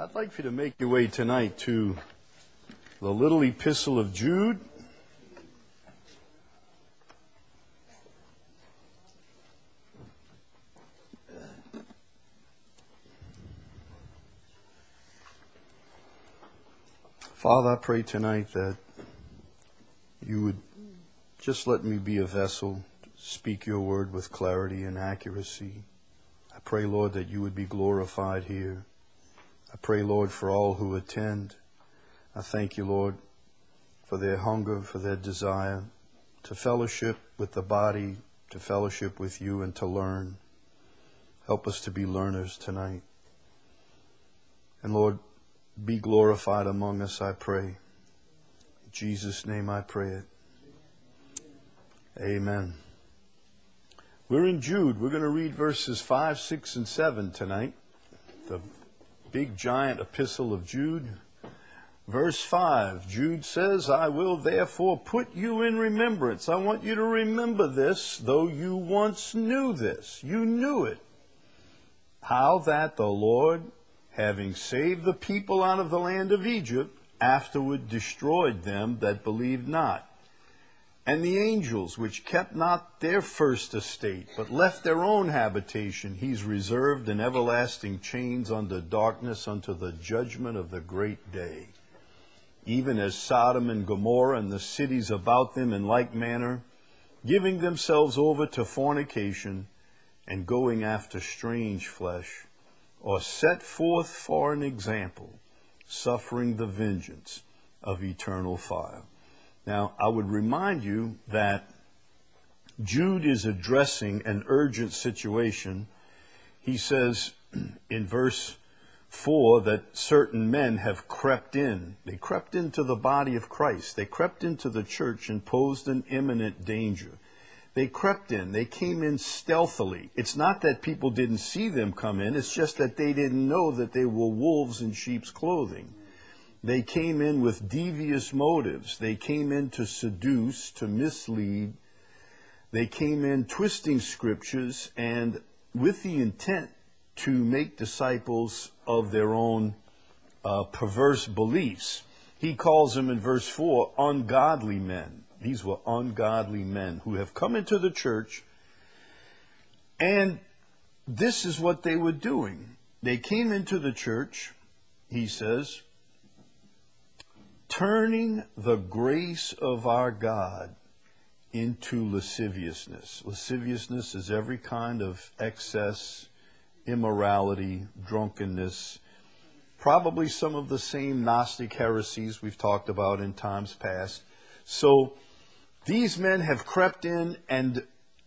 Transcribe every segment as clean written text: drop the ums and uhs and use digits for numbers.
I'd like for you to make your way tonight to the little epistle of Jude. Father, I pray tonight that you would just let me be a vessel, speak your word with clarity and accuracy. I pray, Lord, that you would be glorified here. I pray, Lord, for all who attend. I thank you, Lord, for their hunger, for their desire to fellowship with the body, to fellowship with you, and to learn. Help us to be learners tonight. And Lord, be glorified among us, I pray. In Jesus' name I pray it. Amen. We're in Jude. We're going to read verses 5, 6, and 7 tonight. The big giant epistle of Jude. Verse 5, Jude says, I will therefore put you in remembrance. I want you to remember this, though you once knew this. You knew it. How that the Lord, having saved the people out of the land of Egypt, afterward destroyed them that believed not. And the angels, which kept not their first estate, but left their own habitation, he's reserved in everlasting chains under darkness unto the judgment of the great day. Even as Sodom and Gomorrah and the cities about them in like manner, giving themselves over to fornication, and going after strange flesh, are set forth for an example, suffering the vengeance of eternal fire. Now, I would remind you that Jude is addressing an urgent situation. He says in verse 4 that certain men have crept in. They crept into the body of Christ. They crept into the church and posed an imminent danger. They crept in. They came in stealthily. It's not that people didn't see them come in. It's just that they didn't know that they were wolves in sheep's clothing. They came in with devious motives. They came in to seduce, to mislead. They came in twisting scriptures and with the intent to make disciples of their own perverse beliefs. He calls them in verse 4 ungodly men. These were ungodly men who have come into the church, and this is what they were doing. They came into the church, he says, turning the grace of our God into lasciviousness. Lasciviousness is every kind of excess, immorality, drunkenness, probably some of the same Gnostic heresies we've talked about in times past. So these men have crept in, and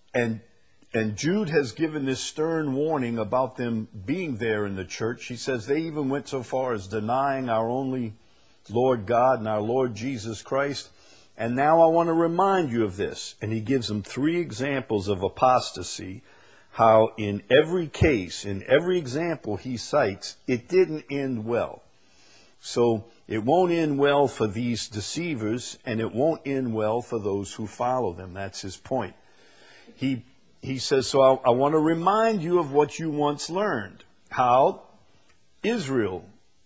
Jude has given this stern warning about them being there in the church. He says they even went so far as denying our only Lord God and our Lord Jesus Christ. And now I want to remind you of this. And he gives them 3 examples of apostasy, how in every case, in every example he cites, it didn't end well. So it won't end well for these deceivers, and it won't end well for those who follow them. That's his point. He says, so I want to remind you of what you once learned. How Israel,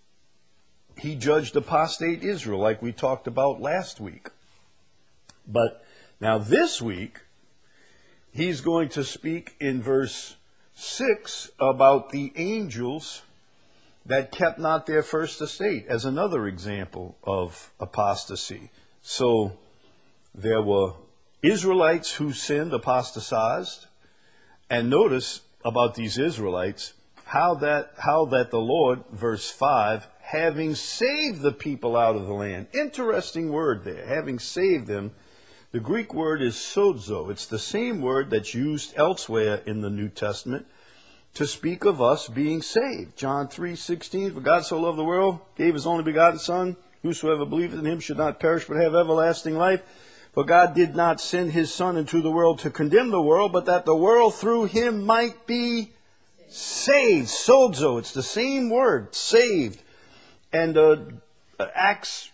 he judged apostate Israel like we talked about last week. But now this week, he's going to speak in verse 6 about the angels that kept not their first estate as another example of apostasy. So there were Israelites who sinned, apostatized, and notice about these Israelites, how that the Lord, verse 5, having saved the people out of the land. Interesting word there, having saved them. The Greek word is sozo. It's the same word that's used elsewhere in the New Testament to speak of us being saved. John 3:16, for God so loved the world, gave his only begotten Son, whosoever believeth in him should not perish but have everlasting life. For God did not send his Son into the world to condemn the world, but that the world through him might be saved. Sozo, it's the same word, saved. And Acts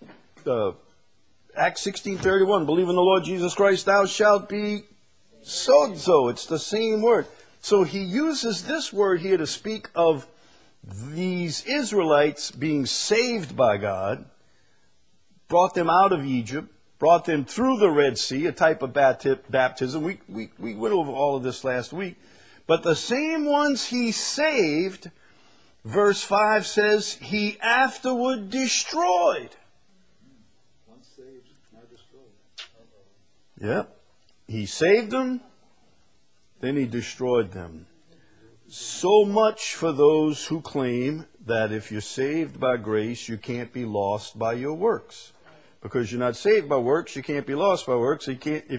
16:31, believe in the Lord Jesus Christ, thou shalt be sozo. It's the same word. So he uses this word here to speak of these Israelites being saved by God brought them out of Egypt, brought them through the Red Sea, a type of baptism. We went over all of this last week. But the same ones he saved, verse 5 says, he afterward destroyed. Once saved, now destroyed. Yep. He saved them, then he destroyed them. So much for those who claim that if you're saved by grace, you can't be lost by your works. Because you're not saved by works, you can't be lost by works.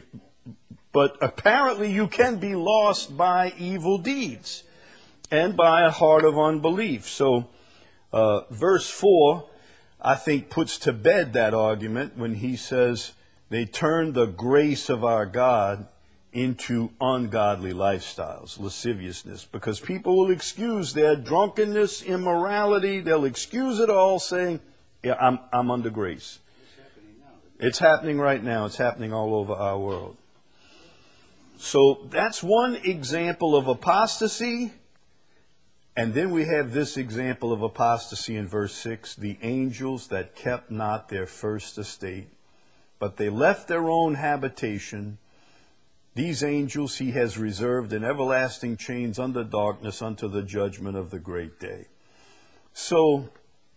But apparently you can be lost by evil deeds and by a heart of unbelief. So verse 4, I think, puts to bed that argument when he says they turned the grace of our God into ungodly lifestyles, lasciviousness, because people will excuse their drunkenness, immorality. They'll excuse it all, saying, yeah, I'm under grace. It's happening right now. It's happening all over our world. So that's one example of apostasy. And then we have this example of apostasy in verse 6, the angels that kept not their first estate, but they left their own habitation. These angels he has reserved in everlasting chains under darkness unto the judgment of the great day. So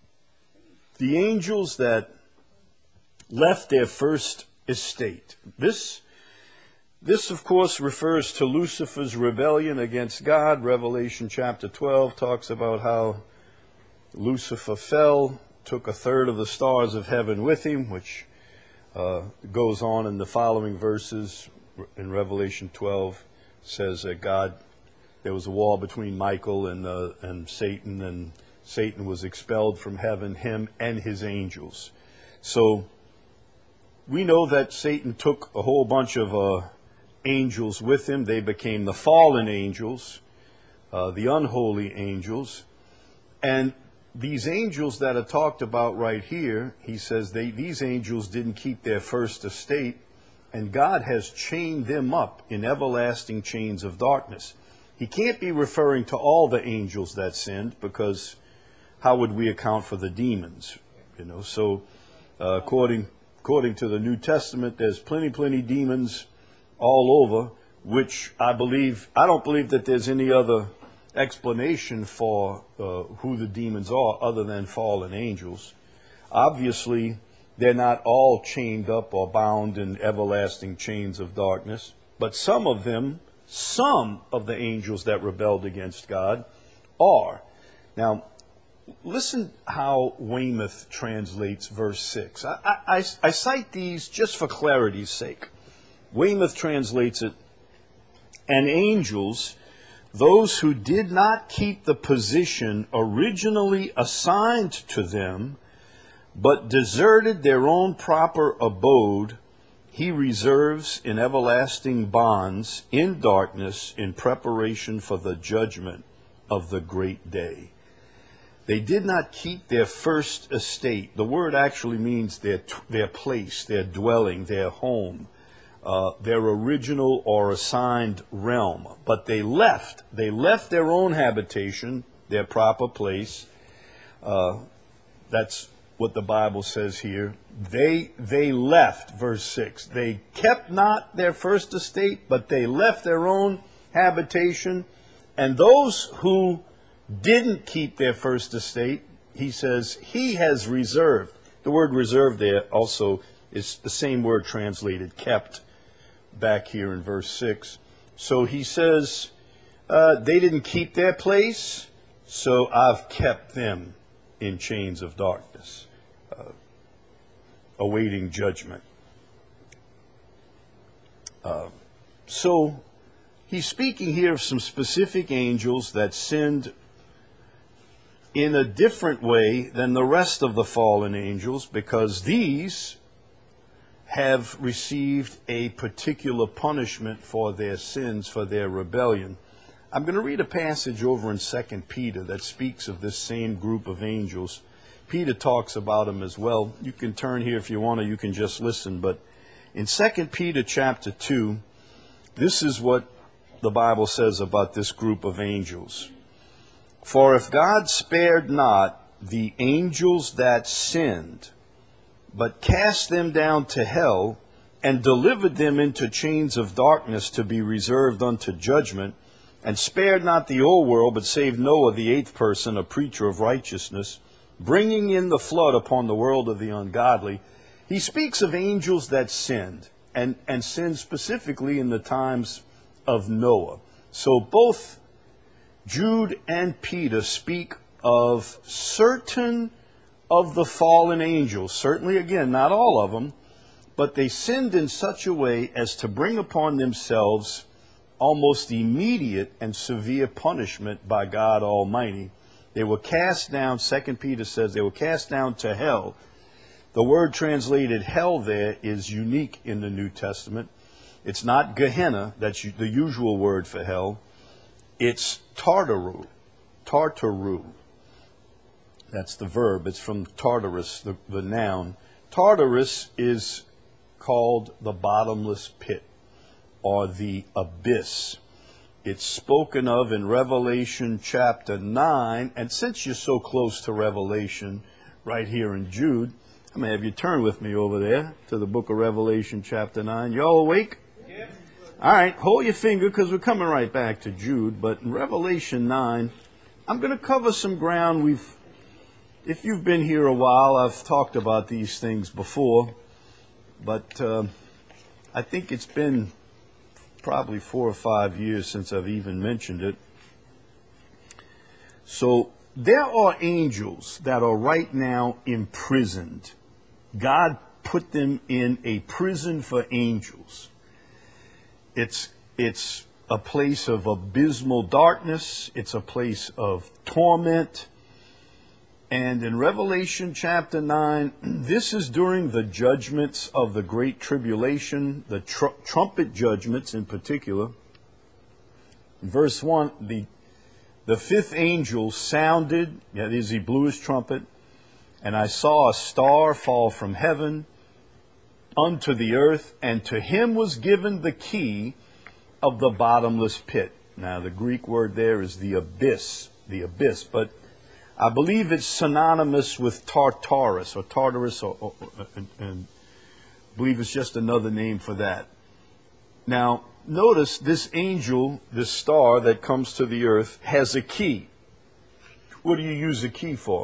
the angels that left their first estate. This, of course, refers to Lucifer's rebellion against God. Revelation chapter 12 talks about how Lucifer fell, took a third of the stars of heaven with him, which goes on in the following verses. In Revelation 12 says that there was a war between Michael and Satan was expelled from heaven, him and his angels. So we know that Satan took a whole bunch of angels with him. They became the fallen angels, the unholy angels. And these angels that are talked about right here, he says these angels didn't keep their first estate, and God has chained them up in everlasting chains of darkness. He can't be referring to all the angels that sinned, because how would we account for the demons? So according to the New Testament, there's plenty demons all over, which I don't believe that there's any other explanation for who the demons are other than fallen angels. Obviously, they're not all chained up or bound in everlasting chains of darkness, but some of the angels that rebelled against God are. Now, listen how Weymouth translates verse 6. I cite these just for clarity's sake. Weymouth translates it, and angels, those who did not keep the position originally assigned to them, but deserted their own proper abode, he reserves in everlasting bonds in darkness in preparation for the judgment of the great day. They did not keep their first estate. The word actually means their place, their dwelling, their home, their original or assigned realm. But they left their own habitation, their proper place. That's what the Bible says here. They left, verse 6. They kept not their first estate, but they left their own habitation. And those who didn't keep their first estate, he says, he has reserved. The word reserved there also is the same word translated kept back here in verse 6. So he says, they didn't keep their place, so I've kept them in chains of darkness, awaiting judgment. So he's speaking here of some specific angels that sinned in a different way than the rest of the fallen angels, because these have received a particular punishment for their sins, for their rebellion. I'm going to read a passage over in 2 Peter that speaks of this same group of angels. Peter talks about them as well. You can turn here if you want to, you can just listen. But in 2 Peter chapter 2, this is what the Bible says about this group of angels. For if God spared not the angels that sinned, but cast them down to hell, and delivered them into chains of darkness to be reserved unto judgment, and spared not the whole world, but saved Noah, the eighth person, a preacher of righteousness, bringing in the flood upon the world of the ungodly. He speaks of angels that sinned, and sinned specifically in the times of Noah. So both Jude and Peter speak of certain of the fallen angels. Certainly, again, not all of them, but they sinned in such a way as to bring upon themselves almost immediate and severe punishment by God Almighty. They were cast down, 2 Peter says, they were cast down to hell. The word translated hell there is unique in the New Testament. It's not Gehenna, that's the usual word for hell. It's Tartaru. Tartaru. That's the verb. It's from Tartarus, the noun. Tartarus is called the bottomless pit, or the abyss. It's spoken of in Revelation chapter 9. And since you're so close to Revelation, right here in Jude, I'm going to have you turn with me over there to the book of Revelation chapter 9. You all awake? Yeah. All right, hold your finger because we're coming right back to Jude. But in Revelation 9, I'm going to cover some ground if you've been here a while, I've talked about these things before. But I think it's been probably 4 or 5 years since I've even mentioned it. So there are angels that are right now imprisoned. God put them in a prison for angels. It's a place of abysmal darkness. It's a place of torment. And in Revelation chapter 9, this is during the judgments of the Great Tribulation, the trumpet judgments in particular. In verse 1, the fifth angel sounded, that is, he blew his trumpet, and I saw a star fall from heaven unto the earth, and to him was given the key of the bottomless pit. Now, the Greek word there is the abyss, but I believe it's synonymous with Tartarus, or Tartarus, and I believe it's just another name for that. Now, notice this angel, this star that comes to the earth, has a key. What do you use a key for?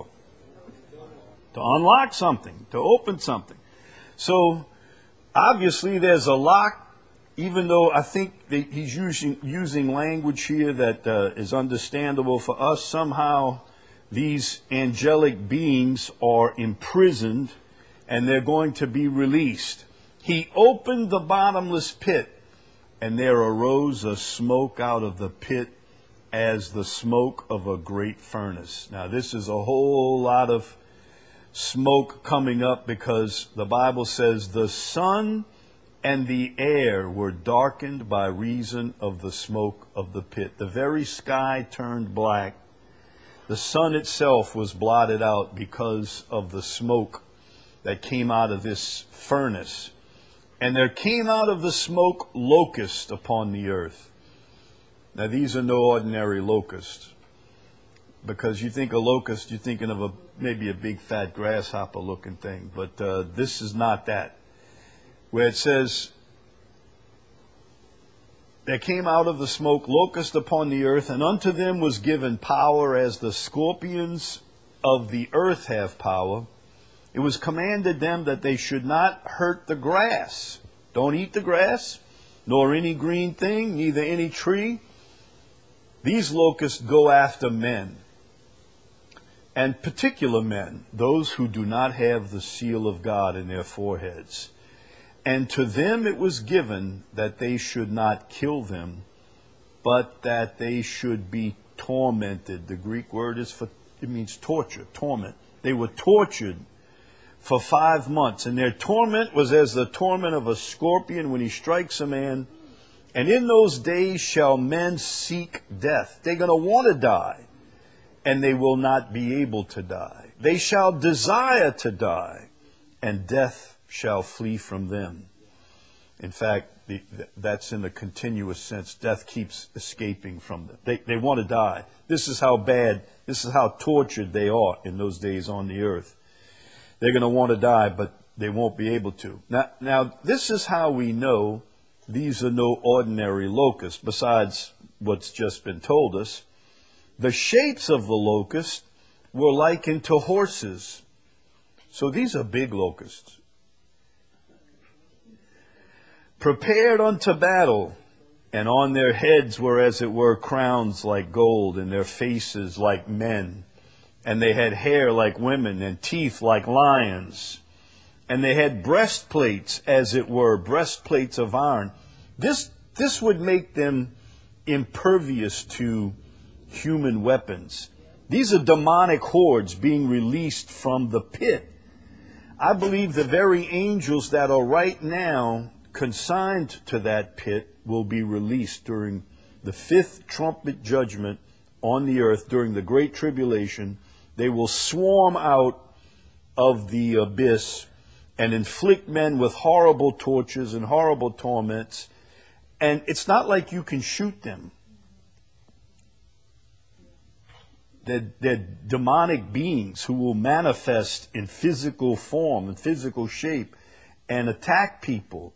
To unlock something, to open something. So, obviously there's a lock, even though I think he's using language here that is understandable for us. Somehow these angelic beings are imprisoned and they're going to be released. He opened the bottomless pit, and there arose a smoke out of the pit as the smoke of a great furnace. Now, this is a whole lot of smoke coming up because the Bible says the sun and the air were darkened by reason of the smoke of the pit. The very sky turned black. The sun itself was blotted out because of the smoke that came out of this furnace. And there came out of the smoke locusts upon the earth. Now, these are no ordinary locusts. Because you think of locust, you're thinking of maybe a big fat grasshopper looking thing. But this is not that. Where it says, there came out of the smoke locusts upon the earth, and unto them was given power as the scorpions of the earth have power. It was commanded them that they should not hurt the grass. Don't eat the grass, nor any green thing, neither any tree. These locusts go after men, and particular men, those who do not have the seal of God in their foreheads. And to them it was given that they should not kill them, but that they should be tormented. The Greek word it means torture, torment. They were tortured for 5 months, and their torment was as the torment of a scorpion when he strikes a man. And in those days shall men seek death. They're going to want to die, and they will not be able to die. They shall desire to die, and death shall flee from them. In fact, that's in the continuous sense. Death keeps escaping from them. They want to die. This is how bad, this is how tortured they are in those days on the earth. They're going to want to die, but they won't be able to. Now, this is how we know these are no ordinary locusts, besides what's just been told us. The shapes of the locust were likened to horses. So these are big locusts. Prepared unto battle, and on their heads were as it were crowns like gold, and their faces like men. And they had hair like women, and teeth like lions. And they had breastplates, as it were, breastplates of iron. This would make them impervious to human weapons. These are demonic hordes being released from the pit. I believe the very angels that are right now consigned to that pit will be released during the fifth trumpet judgment on the earth during the Great Tribulation. They will swarm out of the abyss and inflict men with horrible tortures and horrible torments. And it's not like you can shoot them. They're demonic beings who will manifest in physical form and physical shape and attack people.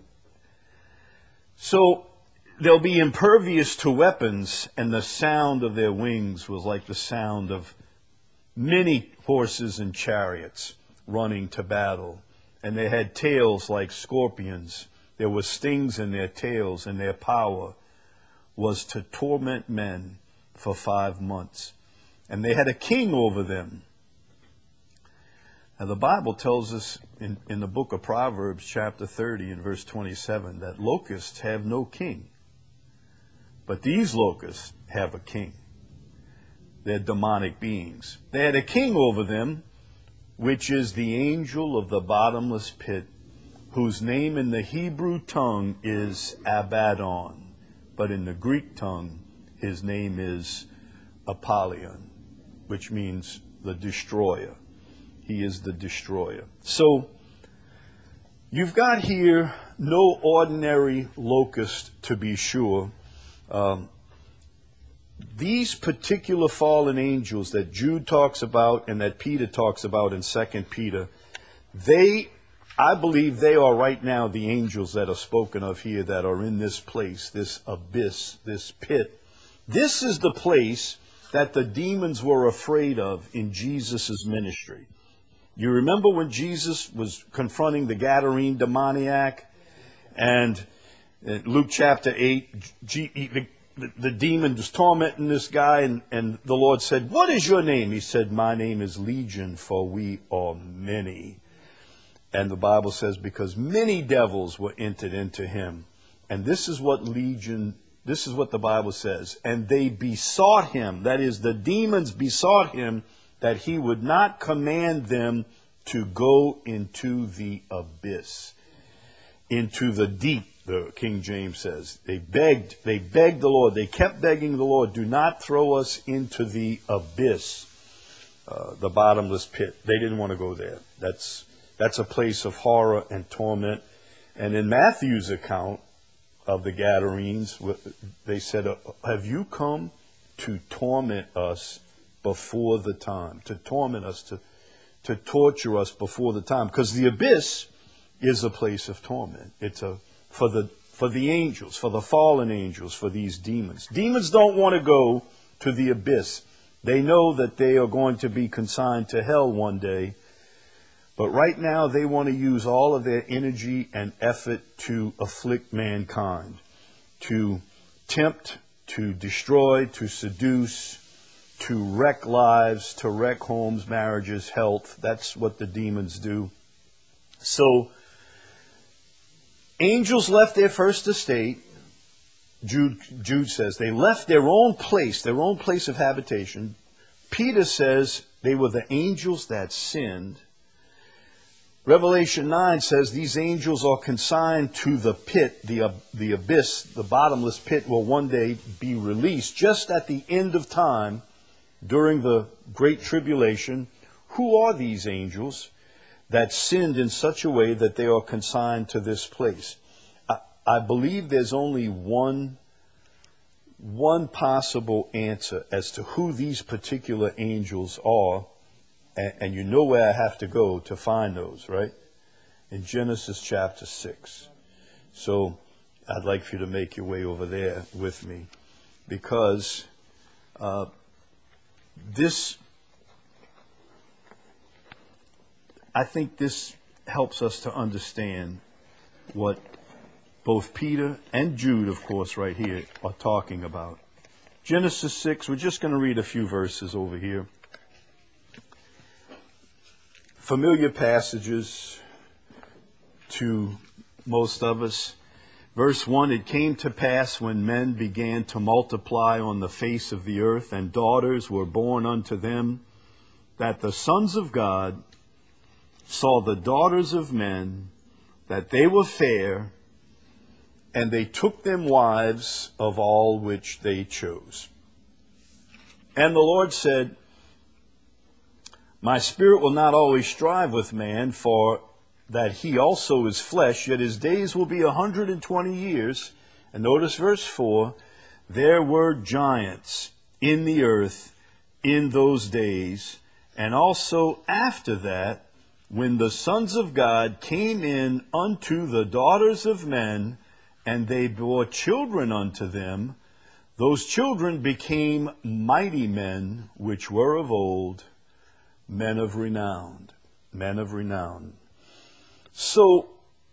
So they'll be impervious to weapons, and the sound of their wings was like the sound of many horses and chariots running to battle. And they had tails like scorpions. There were stings in their tails, and their power was to torment men for 5 months. And they had a king over them. Now the Bible tells us in the book of Proverbs, chapter 30 and verse 27, that locusts have no king. But these locusts have a king. They're demonic beings. They had a king over them, which is the angel of the bottomless pit, whose name in the Hebrew tongue is Abaddon, but in the Greek tongue his name is Apollyon, which means the destroyer. He is the destroyer. So you've got here no ordinary locust, to be sure. These particular fallen angels that Jude talks about and that Peter talks about in 2 Peter, I believe they are right now the angels that are spoken of here that are in this place, this abyss, this pit. This is the place that the demons were afraid of in Jesus' ministry. You remember when Jesus was confronting the Gadarene demoniac, and in Luke chapter 8, the demon was tormenting this guy, and the Lord said, "What is your name?" He said, "My name is Legion, for we are many." And the Bible says, because many devils were entered into him. And this is what the Bible says. And they besought him, that is, the demons besought him, that he would not command them to go into the abyss, into the deep, the King James says. They begged the Lord. They kept begging the Lord, do not throw us into the abyss, the bottomless pit. They didn't want to go there. That's a place of horror and torment. And in Matthew's account of the Gadarenes, they said, have you come to torment us before the time? To torment us, to torture us before the time. Because the abyss is a place of torment. It's for the angels, for the fallen angels, for these demons. Demons don't want to go to the abyss. They know that they are going to be consigned to hell one day. But right now they want to use all of their energy and effort to afflict mankind, to tempt, to destroy, to seduce, to wreck lives, to wreck homes, marriages, health. That's what the demons do. So angels left their first estate. Jude says they left their own place of habitation. Peter says they were the angels that sinned. Revelation 9 says these angels are consigned to the pit, the abyss, the bottomless pit will one day be released just at the end of time during the Great Tribulation. Who are these angels that sinned in such a way that they are consigned to this place? I believe there's only one possible answer as to who these particular angels are, and you know where I have to go to find those, right? In Genesis chapter 6. So I'd like for you to make your way over there with me, because I think this helps us to understand what both Peter and Jude, of course, right here, are talking about. Genesis 6, we're just going to read a few verses over here. Familiar passages to most of us. Verse 1, it came to pass when men began to multiply on the face of the earth, and daughters were born unto them, that the sons of God saw the daughters of men, that they were fair, and they took them wives of all which they chose. And the Lord said, My spirit will not always strive with man, for that he also is flesh, yet his days will be 120 years. And notice verse 4, there were giants in the earth in those days, and also after that, when the sons of God came in unto the daughters of men, and they bore children unto them, those children became mighty men, which were of old, men of renown. Men of renown. So,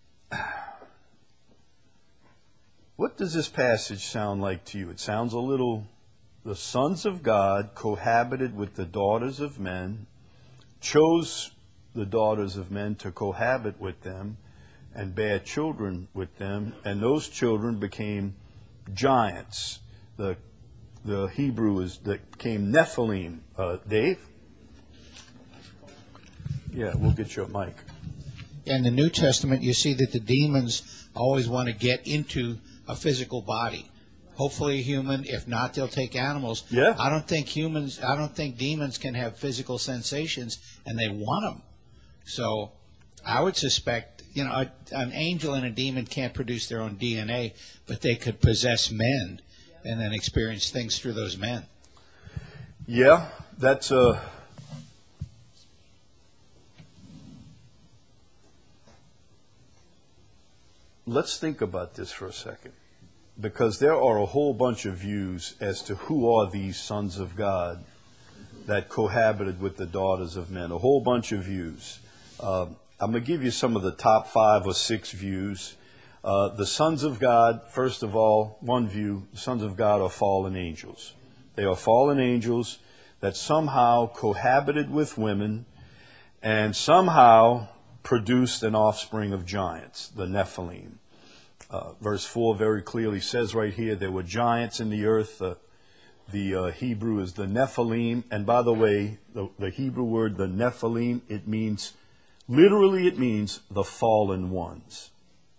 what does this passage sound like to you? It sounds a little, the sons of God cohabited with the daughters of men, chose the daughters of men to cohabit with them, and bear children with them, and those children became giants. The Hebrew is that became Nephilim. Dave? Yeah, we'll get you a mic. In the New Testament, you see that the demons always want to get into a physical body. Hopefully a human. If not, they'll take animals. Yeah. I don't think demons can have physical sensations, and they want them. So I would suspect, an angel and a demon can't produce their own DNA, but they could possess men and then experience things through those men. Yeah, that's a... Let's think about this for a second, because there are a whole bunch of views as to who are these sons of God that cohabited with the daughters of men, a whole bunch of views. I'm going to give you some of the top 5 or 6 views. The sons of God, first of all, one view, the sons of God are fallen angels. They are fallen angels that somehow cohabited with women and somehow produced an offspring of giants, the Nephilim. Verse 4 very clearly says right here, there were giants in the earth. The Hebrew is the Nephilim. And by the way, the Hebrew word, the Nephilim, it means the fallen ones.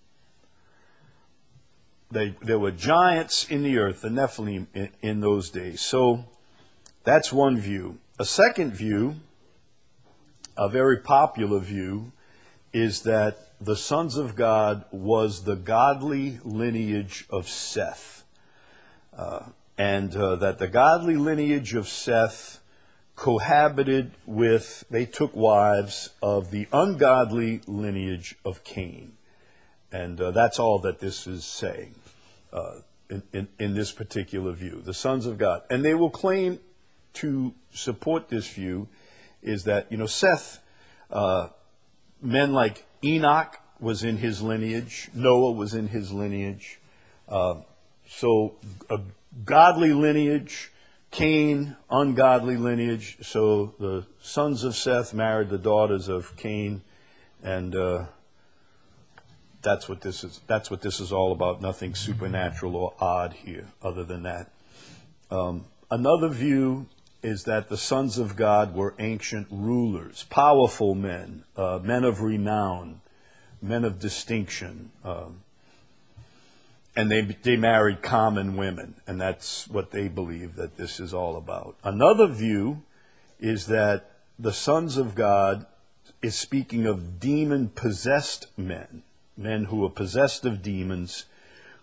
There were giants in the earth, the Nephilim, in those days. So that's one view. A second view, a very popular view, is that the sons of God was the godly lineage of Seth. And that the godly lineage of Seth cohabited with, they took wives of the ungodly lineage of Cain. And that's all that this is saying in this particular view. The sons of God. And they will claim to support this view is that, Seth, men like Enoch was in his lineage, Noah was in his lineage. So a godly lineage, Cain, ungodly lineage. So the sons of Seth married the daughters of Cain, and that's what this is. That's what this is all about. Nothing supernatural or odd here, other than that. Another view is that the sons of God were ancient rulers, powerful men, men of renown, men of distinction. And they married common women, and that's what they believe that this is all about. Another view is that the sons of God is speaking of demon-possessed men, men who are possessed of demons,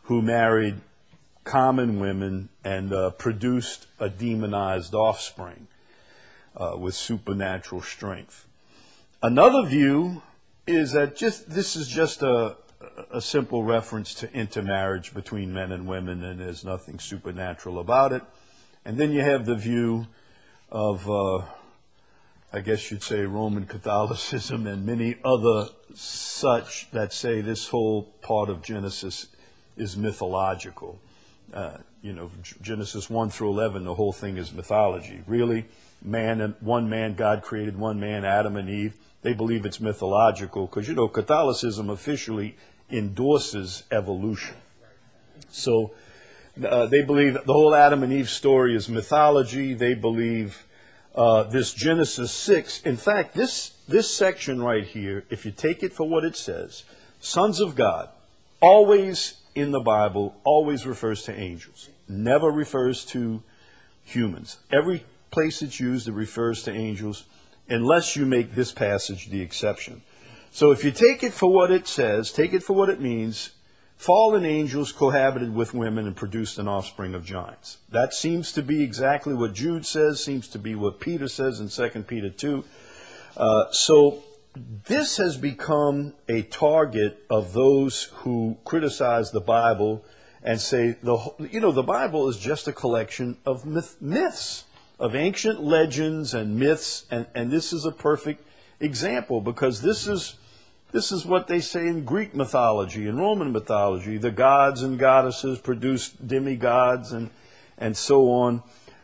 who married common women and produced a demonized offspring with supernatural strength. Another view is that this is just a simple reference to intermarriage between men and women, and there's nothing supernatural about it. And then you have the view of, I guess you'd say, Roman Catholicism and many other such that say this whole part of Genesis is mythological. Genesis 1 through 11, the whole thing is mythology. Really, one man, God created one man, Adam and Eve. They believe it's mythological because, Catholicism officially endorses evolution. So they believe the whole Adam and Eve story is mythology. They believe this Genesis 6. In fact, this section right here, if you take it for what it says, sons of God, always in the Bible, always refers to angels. Never refers to humans. Every place it's used, it refers to angels, unless you make this passage the exception. So if you take it for what it says, take it for what it means, fallen angels cohabited with women and produced an offspring of giants. That seems to be exactly what Jude says, seems to be what Peter says in 2 Peter 2. So this has become a target of those who criticize the Bible and say, the Bible is just a collection of myths, of ancient legends and myths, and this is a perfect example because this is what they say in Greek mythology and Roman mythology. The gods and goddesses produced demigods and so on.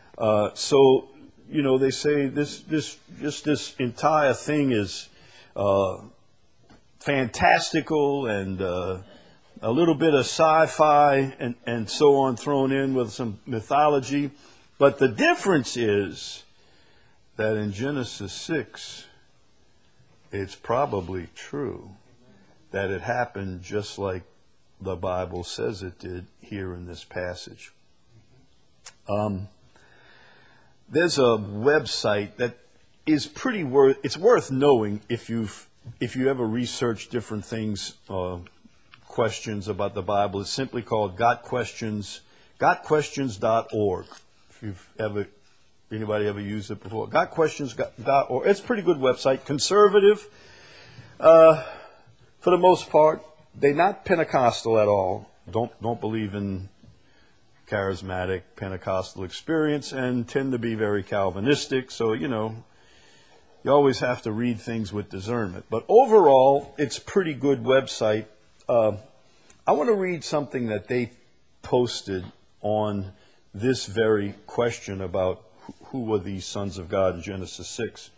They say this entire thing is fantastical and a little bit of sci-fi and so on thrown in with some mythology. But the difference is that in Genesis 6, it's probably true that it happened just like the Bible says it did here in this passage. There's a website that is it's worth knowing if you ever research different things, questions about the Bible. It's simply called gotquestions.org. If anybody ever used it before. Gotquestions.org. It's a pretty good website. Conservative, for the most part. They're not Pentecostal at all. Don't believe in charismatic Pentecostal experience and tend to be very Calvinistic. So, you always have to read things with discernment. But overall, it's a pretty good website. I want to read something that they posted on this very question about who were these sons of God in Genesis 6.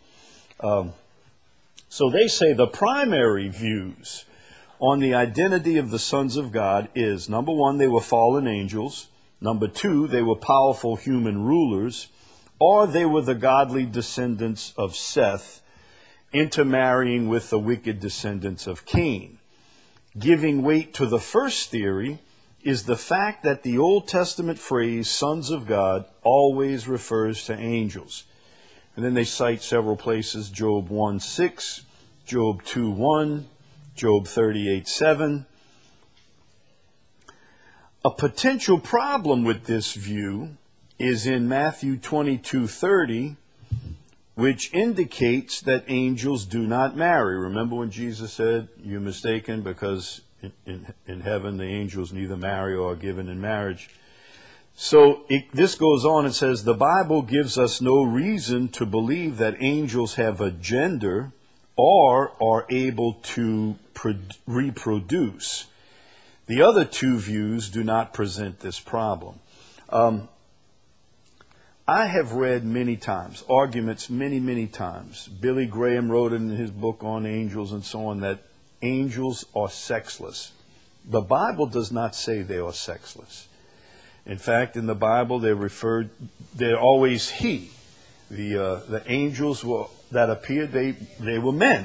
So they say the primary views on the identity of the sons of God is, number one, they were fallen angels. Number two, they were powerful human rulers. Or they were the godly descendants of Seth, intermarrying with the wicked descendants of Cain. Giving weight to the first theory is the fact that the Old Testament phrase, sons of God, always refers to angels. And then they cite several places, Job 1:6, Job 2:1, Job 38:7. A potential problem with this view is in Matthew 22:30, which indicates that angels do not marry. Remember when Jesus said, "You're mistaken because in heaven the angels neither marry or are given in marriage." So this goes on and says, the Bible gives us no reason to believe that angels have a gender or are able to reproduce. The other two views do not present this problem. I have read many times, arguments many times. Billy Graham wrote in his book on angels and so on that angels are sexless. The Bible does not say they are sexless. In fact, in the Bible, they're always he. The angels that appeared, they were men.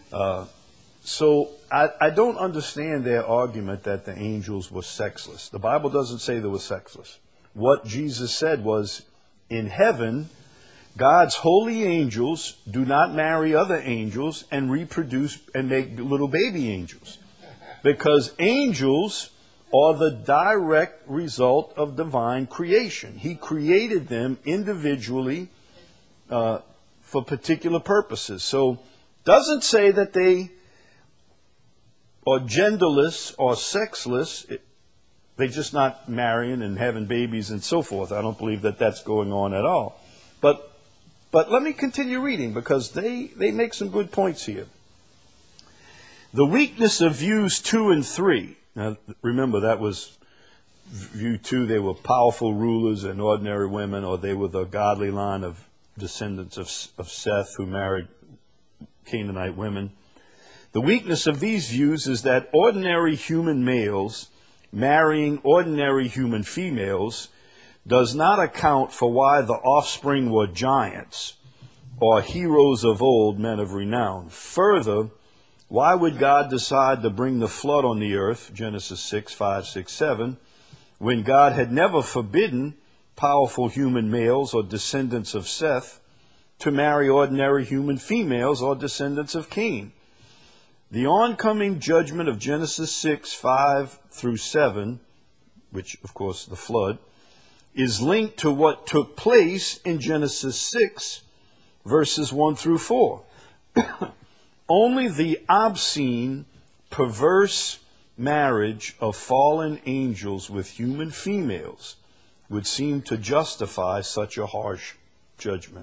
So I don't understand their argument that the angels were sexless. The Bible doesn't say they were sexless. What Jesus said was, in heaven, God's holy angels do not marry other angels and reproduce and make little baby angels. Because angels are the direct result of divine creation. He created them individually for particular purposes. So doesn't say that they are genderless or sexless. They're just not marrying and having babies and so forth. I don't believe that that's going on at all. But let me continue reading because they make some good points here. The weakness of views 2 and 3. Now, remember, that was view 2. They were powerful rulers and ordinary women, or they were the godly line of descendants of Seth who married Canaanite women. The weakness of these views is that ordinary human males marrying ordinary human females does not account for why the offspring were giants or heroes of old, men of renown. Further, why would God decide to bring the flood on the earth, Genesis 6, 5, 6, 7, when God had never forbidden powerful human males or descendants of Seth to marry ordinary human females or descendants of Cain? The oncoming judgment of Genesis 6, 5 through 7, which, of course, the flood, is linked to what took place in Genesis 6, verses 1 through 4. Only the obscene, perverse marriage of fallen angels with human females would seem to justify such a harsh judgment.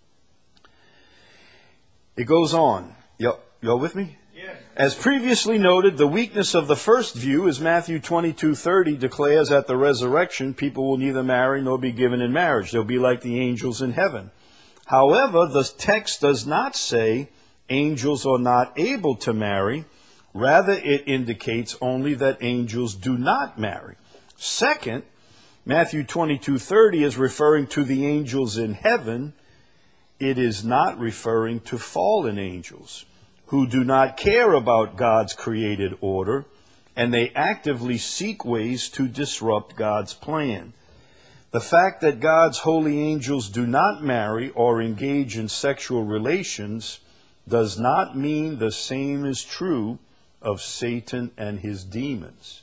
It goes on. Y'all with me? Yes. As previously noted, the weakness of the first view is Matthew 22:30 declares at the resurrection, people will neither marry nor be given in marriage. They'll be like the angels in heaven. However, the text does not say angels are not able to marry. Rather, it indicates only that angels do not marry. Second, Matthew 22:30 is referring to the angels in heaven. It is not referring to fallen angels who do not care about God's created order, and they actively seek ways to disrupt God's plan. The fact that God's holy angels do not marry or engage in sexual relations does not mean the same is true of Satan and his demons.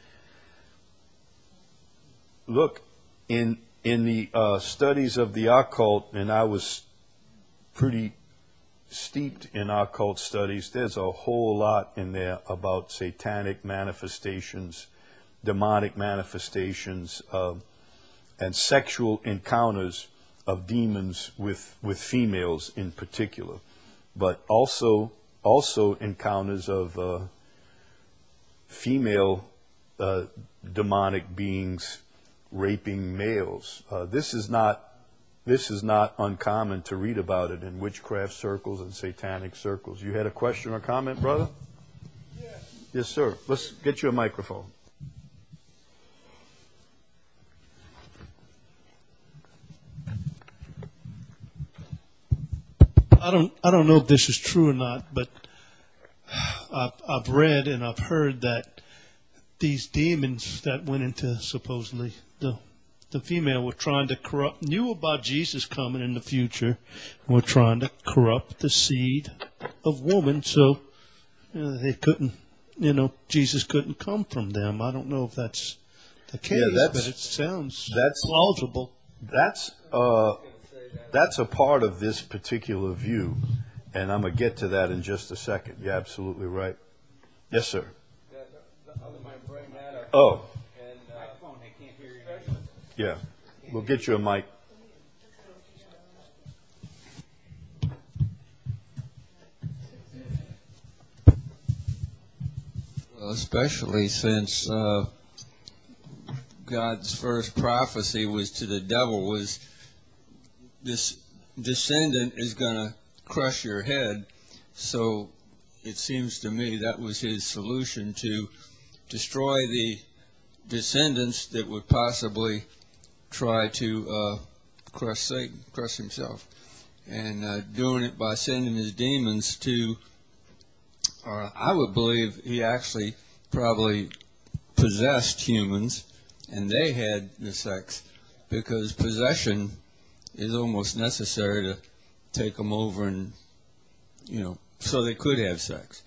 Look, in the studies of the occult, and I was pretty steeped in occult studies, there's a whole lot in there about satanic manifestations, demonic manifestations, and sexual encounters of demons with females in particular, but also encounters of female demonic beings raping males. This is not uncommon to read about it in witchcraft circles and satanic circles. You had a question or comment, brother? Yes. Yes, sir. Let's get you a microphone. I don't know if this is true or not, but I've read and I've heard that these demons that went into supposedly the female were trying to corrupt, knew about Jesus coming in the future, and were trying to corrupt the seed of woman, so they couldn't, Jesus couldn't come from them. I don't know if that's the case, but it sounds plausible. That's a part of this particular view, and I'm going to get to that in just a second. You're absolutely right. Yes, sir. Yeah, the other might bring that up. Oh. And, phone, they can't hear you. Yeah, we'll get you a mic. especially since God's first prophecy was to the devil was this descendant is going to crush your head. So it seems to me that was his solution to destroy the descendants that would possibly try to crush Satan, crush himself, and doing it by sending his demons to, I would believe he actually probably possessed humans and they had the sex, because possession is almost necessary to take them over and, so they could have sex.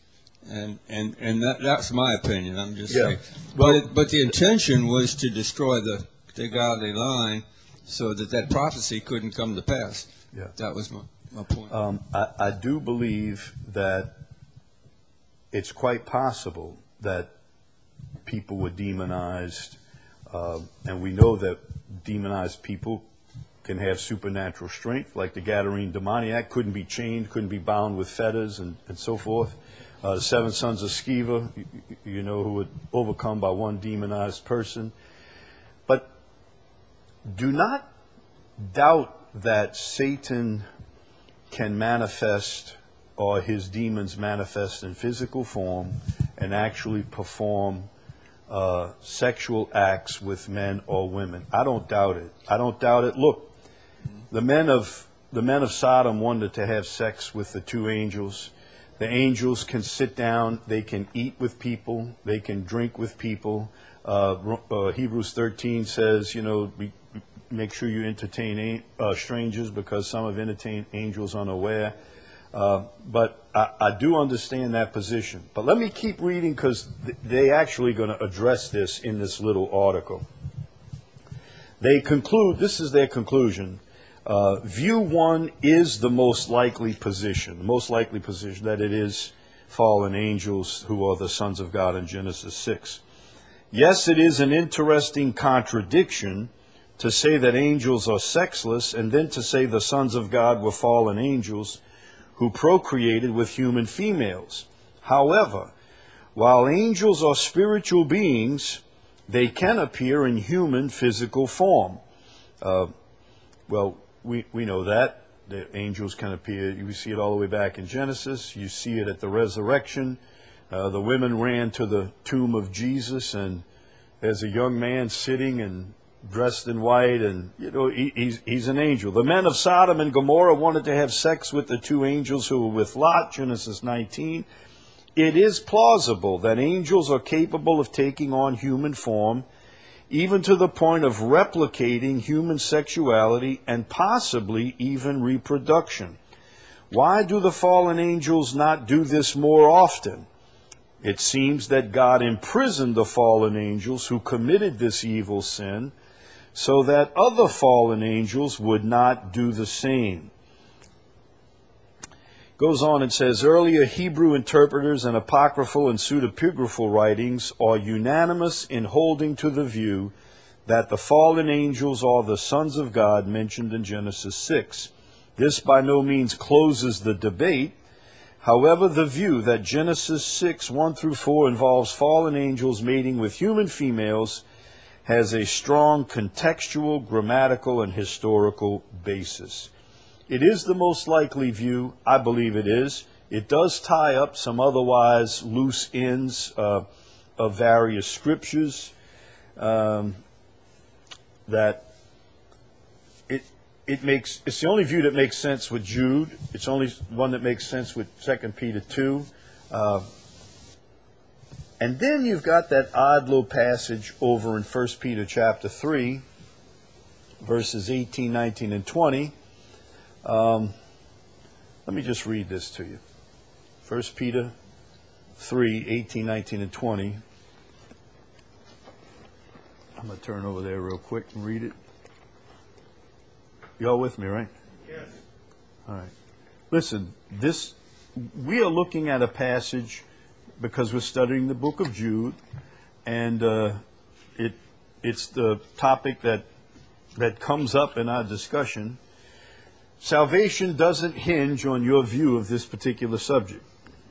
And that's my opinion. I'm just Yeah. saying. Well- But the intention was to destroy the godly line so that prophecy couldn't come to pass. Yeah. That was my point. I do believe that it's quite possible that people were demonized, and we know that demonized people can have supernatural strength, like the Gadarene demoniac couldn't be chained, couldn't be bound with fetters, and so forth. The 7 sons of Sceva, you know, who were overcome by one demonized person. But do not doubt that Satan can manifest, or his demons manifest in physical form and actually perform sexual acts with men or women. I don't doubt it. I don't doubt it. Look, the men of Sodom wanted to have sex with the 2 angels. The angels can sit down, they can eat with people, they can drink with people. Hebrews 13 says, you know, make sure you entertain strangers, because some have entertained angels unaware. But I do understand that position. But let me keep reading, because they actually going to address this in this little article. They conclude, this is their conclusion, view 1 is the most likely position, that it is fallen angels who are the sons of God in Genesis 6. Yes, it is an interesting contradiction to say that angels are sexless and then to say the sons of God were fallen angels who procreated with human females. However, while angels are spiritual beings, they can appear in human physical form. We know that. The angels can appear. You see it all the way back in Genesis. You see it at the resurrection. The women ran to the tomb of Jesus, and there's a young man sitting and dressed in white, and you know he's an angel. The men of Sodom and Gomorrah wanted to have sex with the 2 angels who were with Lot, Genesis 19. It is plausible that angels are capable of taking on human form, even to the point of replicating human sexuality and possibly even reproduction. Why do the fallen angels not do this more often? It seems that God imprisoned the fallen angels who committed this evil sin so that other fallen angels would not do the same. Goes on and says, earlier Hebrew interpreters and apocryphal and pseudepigraphal writings are unanimous in holding to the view that the fallen angels are the sons of God mentioned in Genesis 6. This by no means closes the debate. However, the view that Genesis 6, 1 through 4 involves fallen angels mating with human females has a strong contextual, grammatical, and historical basis. It is the most likely view. I believe it is. It does tie up some otherwise loose ends of various scriptures that it's the only view that makes sense with Jude. It's only one that makes sense with 2 Peter 2. And then you've got that odd little passage over in 1 Peter chapter 3, verses 18, 19, and 20. Let me just read this to you. 1 Peter 3, 18, 19, and 20. I'm going to turn over there real quick and read it. You all with me, right? Yes. All right. Listen, we are looking at a passage because we're studying the book of Jude, and it's the topic that comes up in our discussion. Salvation doesn't hinge on your view of this particular subject.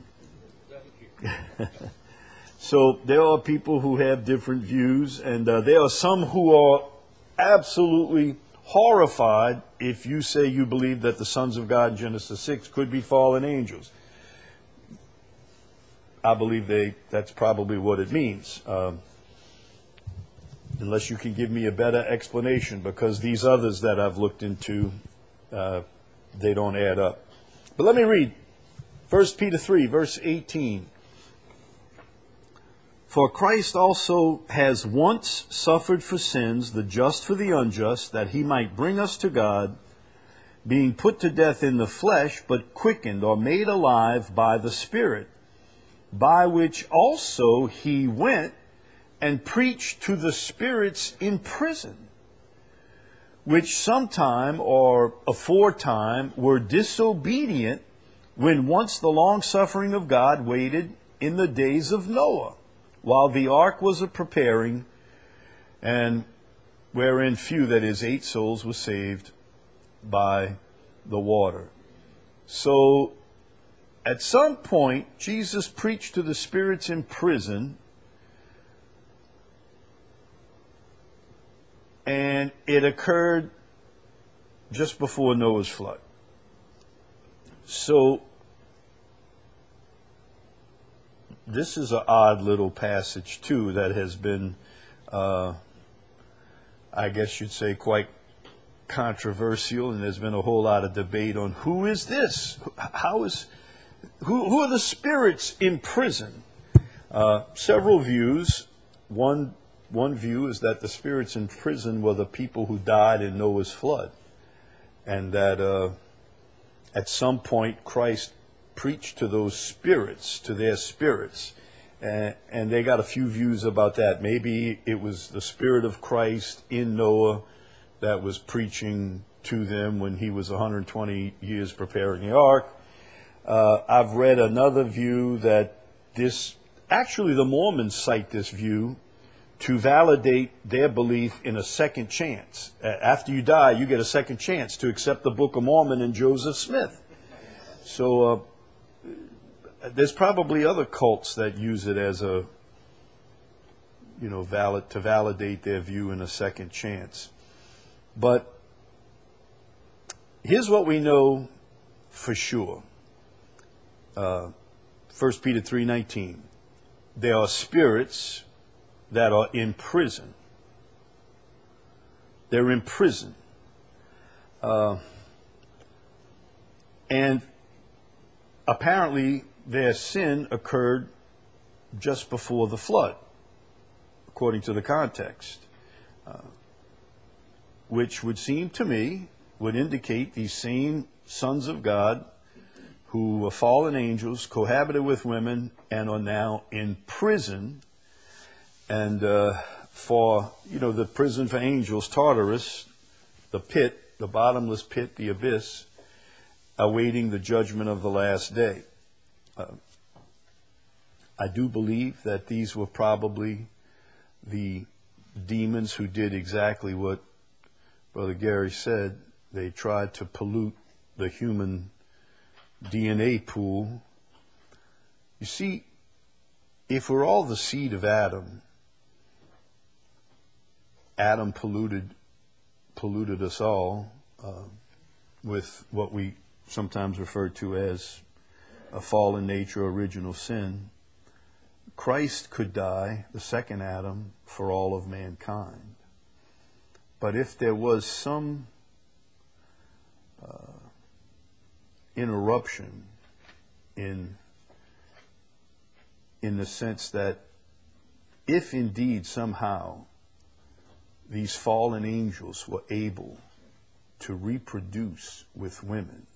So there are people who have different views, and there are some who are absolutely horrified if you say you believe that the sons of God in Genesis 6 could be fallen angels. I believe that's probably what it means. Unless you can give me a better explanation, because these others that I've looked into, they don't add up. But let me read 1 Peter 3, verse 18. For Christ also has once suffered for sins, the just for the unjust, that he might bring us to God, being put to death in the flesh, but quickened or made alive by the Spirit, by which also he went and preached to the spirits in prison, which sometime or aforetime were disobedient, when once the long suffering of God waited in the days of Noah, while the ark was a preparing, and wherein few, that is, 8 souls, were saved by the water. So at some point, Jesus preached to the spirits in prison, and it occurred just before Noah's flood. So this is an odd little passage, too, that has been, I guess you'd say, quite controversial, and there's been a whole lot of debate on who is this? Who are the spirits in prison? Several views. One view is that the spirits in prison were the people who died in Noah's flood, and that at some point Christ preached to those spirits, to their spirits, and they got a few views about that. Maybe it was the Spirit of Christ in Noah that was preaching to them when he was 120 years preparing the ark. I've read another view that actually the Mormons cite this view to validate their belief in a second chance. After you die, you get a second chance to accept the Book of Mormon and Joseph Smith. So there's probably other cults that use it as to validate their view in a second chance. But here's what we know for sure. 1 Peter 3:19. There are spirits that are in prison. They're in prison. And apparently their sin occurred just before the flood, according to the context, which would seem to me would indicate these same sons of God who were fallen angels, cohabited with women, and are now in prison. And for, the prison for angels, Tartarus, the pit, the bottomless pit, the abyss, awaiting the judgment of the last day. I do believe that these were probably the demons who did exactly what Brother Gary said. They tried to pollute the human DNA pool. You see, if we're all the seed of Adam, Adam polluted us all with what we sometimes refer to as a fallen nature, original sin. Christ could die, the second Adam, for all of mankind. But if there was some interruption in the sense that if indeed somehow these fallen angels were able to reproduce with women,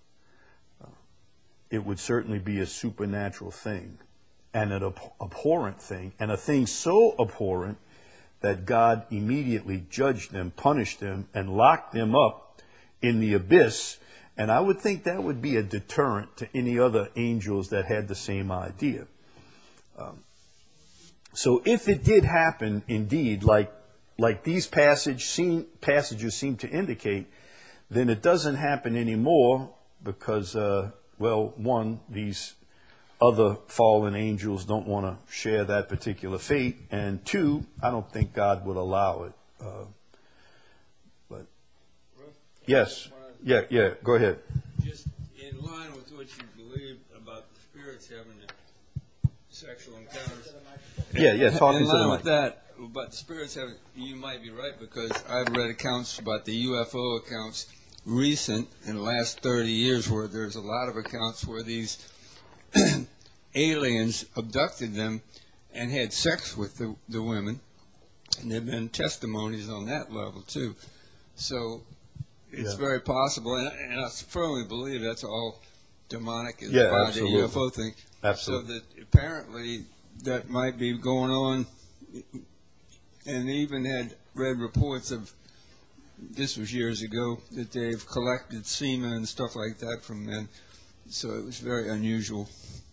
it would certainly be a supernatural thing and an abhorrent thing, and a thing so abhorrent that God immediately judged them, punished them, and locked them up in the abyss. And I would think that would be a deterrent to any other angels that had the same idea. So if it did happen indeed, like these passages seem to indicate, then it doesn't happen anymore because, one, these other fallen angels don't want to share that particular fate, and two, I don't think God would allow it. But yes, yeah, go ahead. Just in line with what you believe about the spirits having sexual encounters. Yeah, talking in to line them. with that, but the spirits having, you might be right, because I've read accounts about the UFO accounts recent in the last 30 years where there's a lot of accounts where these aliens abducted them and had sex with the women, and there have been testimonies on that level too. So it's very possible, and I firmly believe that's all demonic as by the UFO thing. Absolutely. So that apparently that might be going on, and they even had read reports of, this was years ago, that they've collected semen and stuff like that from men. So it was very unusual.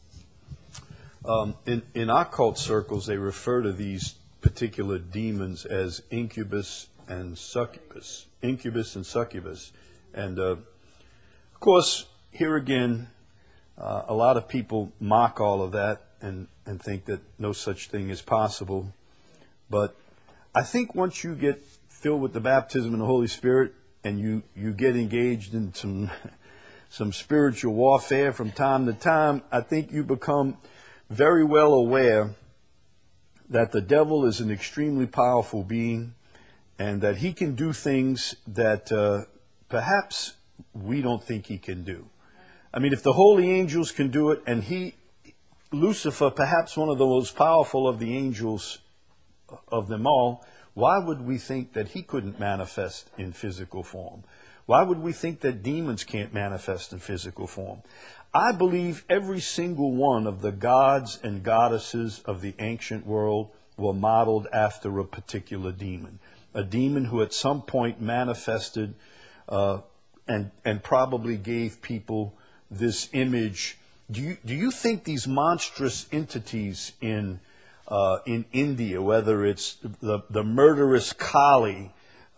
In occult circles, they refer to these particular demons as incubus and succubus. Incubus and succubus. And, of course, here again, a lot of people mock all of that and think that no such thing is possible. But I think once you get filled with the baptism in the Holy Spirit and you get engaged in some spiritual warfare from time to time, I think you become very well aware that the devil is an extremely powerful being and that he can do things that perhaps we don't think he can do. I mean, if the holy angels can do it, and Lucifer, perhaps one of the most powerful of the angels of them all, why would we think that he couldn't manifest in physical form? Why would we think that demons can't manifest in physical form? I believe every single one of the gods and goddesses of the ancient world were modeled after a particular demon. A demon who at some point manifested and probably gave people this image. Do you think these monstrous entities in India, whether it's the murderous Kali,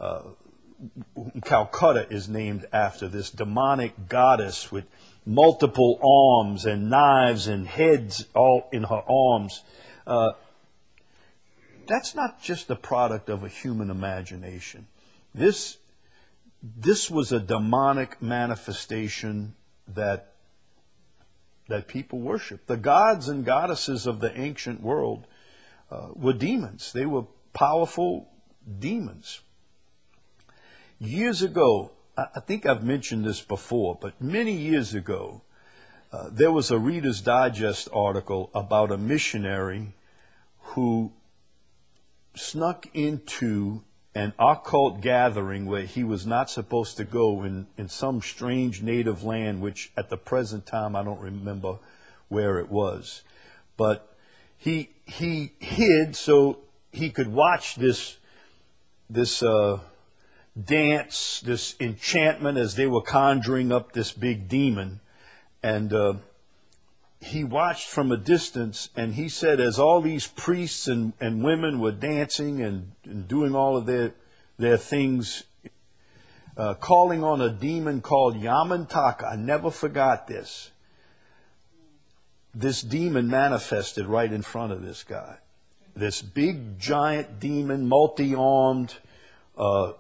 Calcutta is named after this demonic goddess with multiple arms and knives and heads all in her arms. That's not just the product of a human imagination. This was a demonic manifestation that people worship. The gods and goddesses of the ancient world were demons. They were powerful demons. Years ago, I think I've mentioned this before, but many years ago, there was a Reader's Digest article about a missionary who snuck into an occult gathering where he was not supposed to go in some strange native land, which at the present time I don't remember where it was. But he hid so he could watch this dance, this enchantment as they were conjuring up this big demon. And he watched from a distance, and he said as all these priests and women were dancing and doing all of their things, calling on a demon called Yamantaka. I never forgot this. This demon manifested right in front of this guy. This big giant demon, multi-armed, a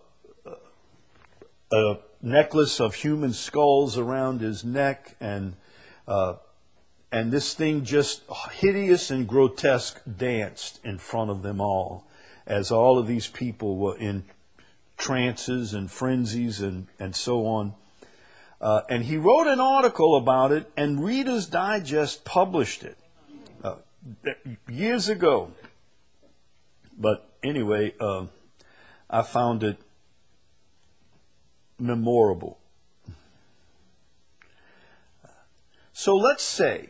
necklace of human skulls around his neck, and this thing just hideous and grotesque danced in front of them all as all of these people were in trances and frenzies and so on. And he wrote an article about it, and Reader's Digest published it years ago. But anyway, I found it memorable. So let's say,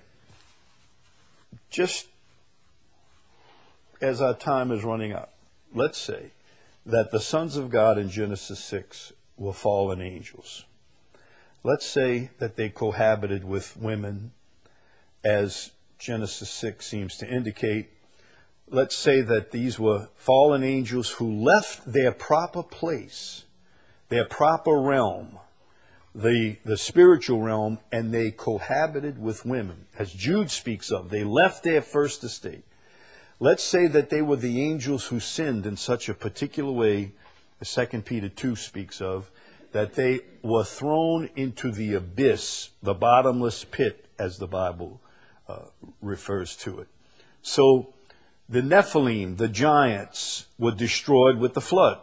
just as our time is running out, let's say that the sons of God in Genesis 6 were fallen angels. Let's say that they cohabited with women, as Genesis 6 seems to indicate. Let's say that these were fallen angels who left their proper place, their proper realm, the spiritual realm, and they cohabited with women. As Jude speaks of, they left their first estate. Let's say that they were the angels who sinned in such a particular way, as 2 Peter 2 speaks of, that they were thrown into the abyss, the bottomless pit, as the Bible refers to it. So the Nephilim, the giants, were destroyed with the flood.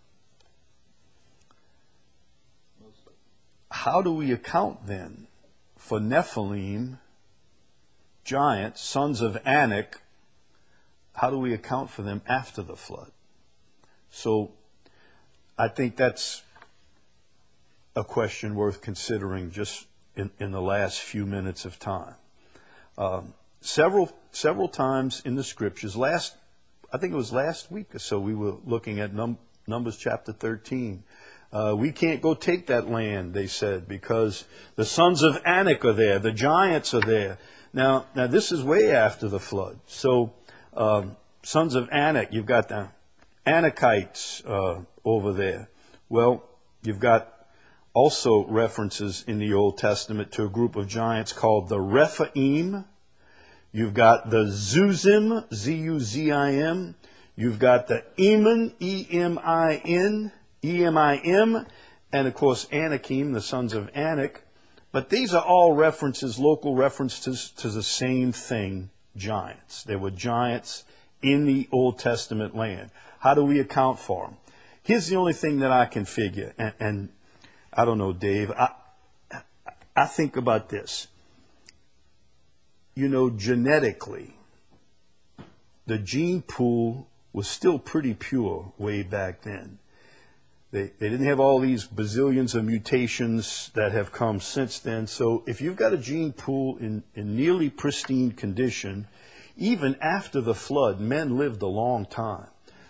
How do we account then for Nephilim, giants, sons of Anak? How do we account for them after the flood? So I think that's a question worth considering just in the last few minutes of time. several times in the scriptures. I think it was last week or so, we were looking at Numbers chapter 13. We can't go take that land, they said, because the sons of Anak are there, the giants are there. Now this is way after the flood. So, sons of Anak, you've got the Anakites over there. Well, you've got also references in the Old Testament to a group of giants called the Rephaim. You've got the Zuzim, Z-U-Z-I-M. You've got the Emin, E-M-I-N, E-M-I-M, and of course Anakim, the sons of Anak. But these are all references, local references to the same thing, giants. There were giants in the Old Testament land. How do we account for them? Here's the only thing that I can figure, and I don't know, Dave, I think about this. You know, genetically, the gene pool was still pretty pure way back then. They didn't have all these bazillions of mutations that have come since then. So if you've got a gene pool in nearly pristine condition, even after the flood, men lived a long time.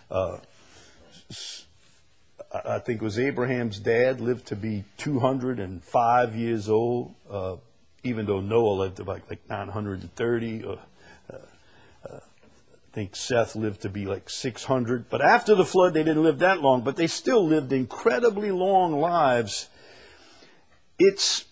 I think it was Abraham's dad lived to be 205 years old, even though Noah lived to like 930. I think Seth lived to be like 600. But after the flood, they didn't live that long, but they still lived incredibly long lives. It's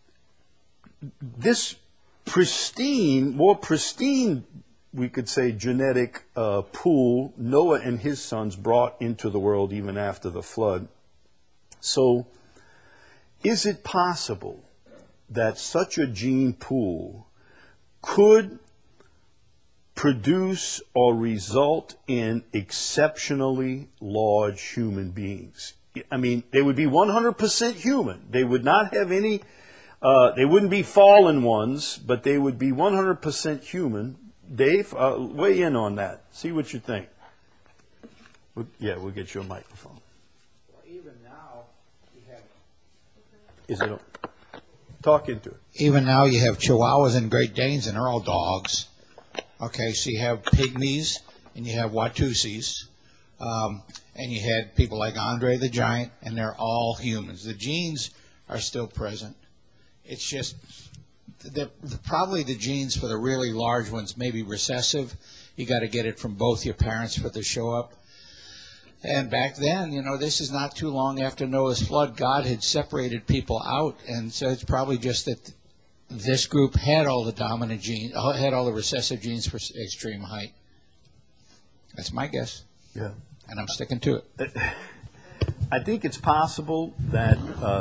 this pristine, more pristine, we could say, genetic pool Noah and his sons brought into the world even after the flood. So, is it possible that such a gene pool could produce or result in exceptionally large human beings? I mean, they would be 100% human. They would not have any, they wouldn't be fallen ones, but they would be 100% human. Dave, weigh in on that. See what you think. We'll get you a microphone. Well, even now, you have... Is it? Talk into it. Even now you have Chihuahuas and Great Danes, and they're all dogs. Okay, so you have Pygmies, and you have Watusis, and you had people like Andre the Giant, and they're all humans. The genes are still present. It's just... probably the genes for the really large ones may be recessive. You got to get it from both your parents for it to show up. And back then, you know, this is not too long after Noah's flood. God had separated people out, and so it's probably just that this group had all the dominant genes, had all the recessive genes for extreme height. That's my guess. Yeah, and I'm sticking to it. I think it's possible that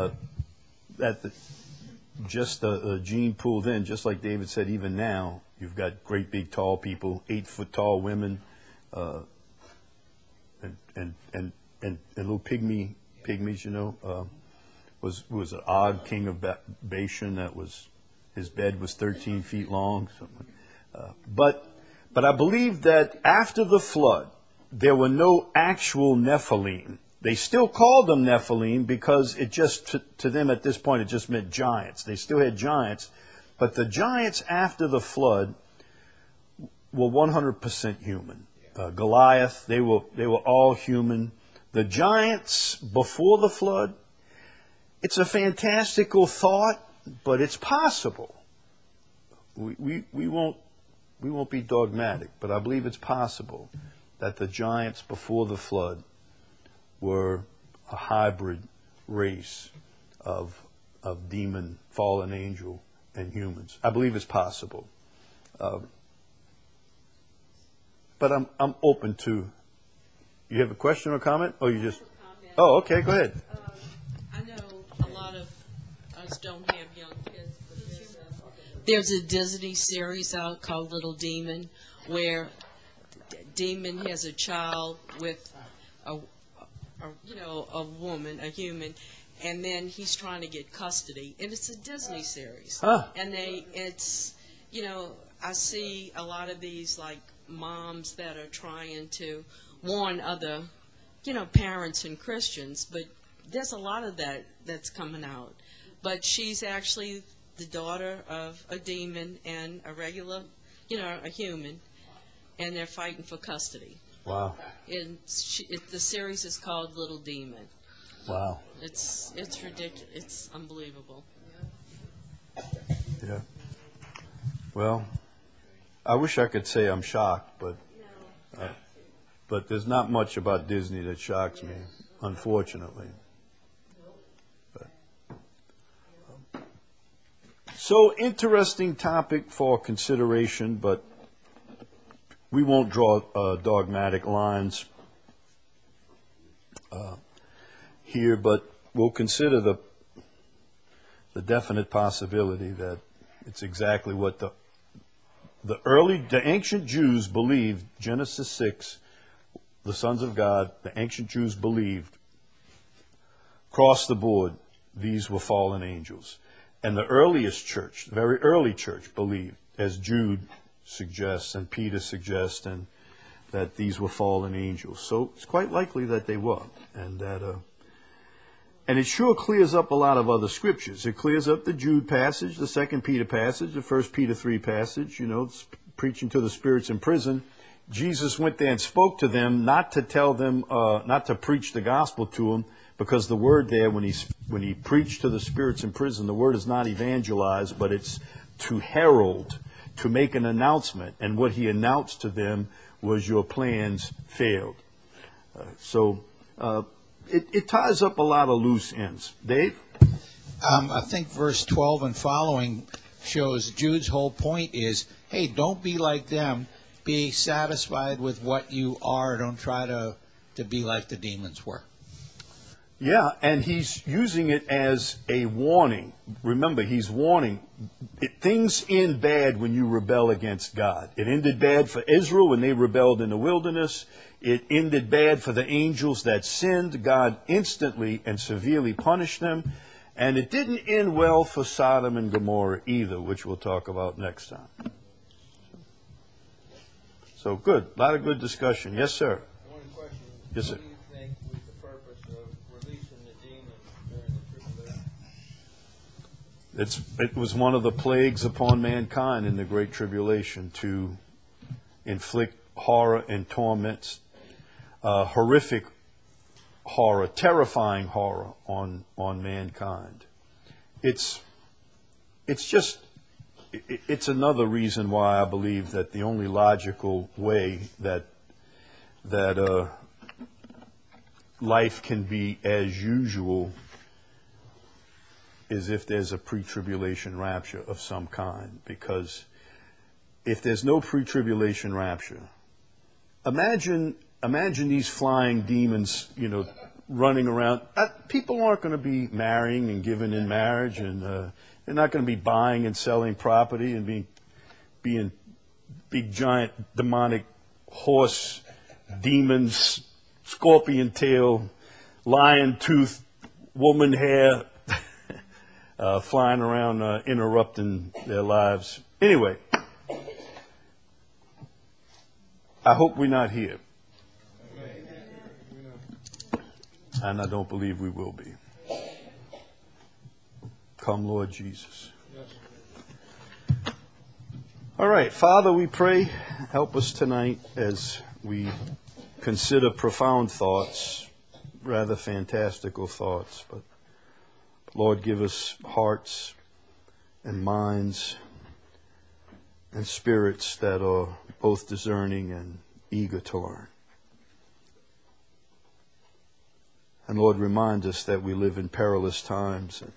just a gene pool then, just like David said, even now, you've got great big tall people, 8-foot tall women, and little pygmies, you know, was an Og, king of Bashan, that was, his bed was 13 feet long. But I believe that after the flood, there were no actual Nephilim. They still called them Nephilim because it just, to them at this point, it just meant giants. They still had giants. But the giants after the flood were 100% human. Goliath, they were all human. The giants before the flood, it's a fantastical thought, but it's possible. We won't be dogmatic, but I believe it's possible that the giants before the flood were a hybrid race of demon, fallen angel, and humans. I believe it's possible. But I'm open to. You have a question or comment? Oh, you just. Oh, okay. Go ahead. I know a lot of us don't have young kids, but there's a Disney series out called Little Demon, where Demon has a child with a woman, a human, and then he's trying to get custody, and it's a Disney series. Huh. And I see a lot of these like moms that are trying to warn other, parents and Christians, but there's a lot of that's coming out. But she's actually the daughter of a demon and a regular a human, and they're fighting for custody. Wow. And the series is called Little Demon. Wow. It's ridiculous. It's unbelievable. Yeah. Well, I wish I could say I'm shocked, but there's not much about Disney that shocks me, unfortunately. So interesting topic for consideration, but we won't draw dogmatic lines here, but we'll consider the definite possibility that it's exactly what the ancient Jews believed. Genesis 6, the sons of God, the ancient Jews believed, across the board, these were fallen angels. And the earliest church, the very early church, believed, as Jude suggests and Peter suggests, and that these were fallen angels. So it's quite likely that they were, and it sure clears up a lot of other scriptures. It clears up the Jude passage, the 2 Peter passage, the 1 Peter 3 passage. Preaching to the spirits in prison. Jesus went there and spoke to them, not to tell them, not to preach the gospel to them. Because the word there, when he preached to the spirits in prison, the word is not evangelize, but it's to herald, to make an announcement. And what he announced to them was your plans failed. It ties up a lot of loose ends. Dave? I think verse 12 and following shows Jude's whole point is, hey, don't be like them. Be satisfied with what you are. Don't try to be like the demons were. Yeah, and he's using it as a warning. Remember, he's warning. Things end bad when you rebel against God. It ended bad for Israel when they rebelled in the wilderness. It ended bad for the angels that sinned. God instantly and severely punished them. And it didn't end well for Sodom and Gomorrah either, which we'll talk about next time. So good. A lot of good discussion. Yes, sir. One question. Yes, sir. What do you think was the purpose of releasing the demons during the tribulation? It was one of the plagues upon mankind in the Great Tribulation to inflict horror and torments, horrific horror, terrifying horror on mankind. It's another reason why I believe that the only logical way that life can be as usual is if there's a pre-tribulation rapture of some kind. Because if there's no pre-tribulation rapture, imagine these flying demons, running around. People aren't going to be marrying and giving in marriage, and they're not going to be buying and selling property and being big, giant, demonic horse demons, scorpion tail, lion tooth, woman hair, flying around, interrupting their lives. Anyway, I hope we're not here. And I don't believe we will be. Come, Lord Jesus. All right, Father, we pray, help us tonight as we consider profound thoughts, rather fantastical thoughts. But Lord, give us hearts and minds and spirits that are both discerning and eager to learn. And Lord, remind us that we live in perilous times, and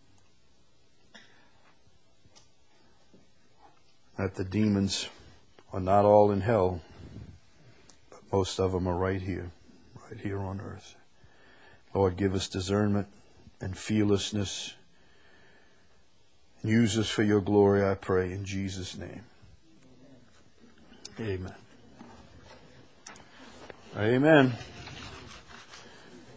that the demons are not all in hell, but most of them are right here on earth. Lord, give us discernment and fearlessness. Use us for your glory, I pray, in Jesus' name. Amen. Amen.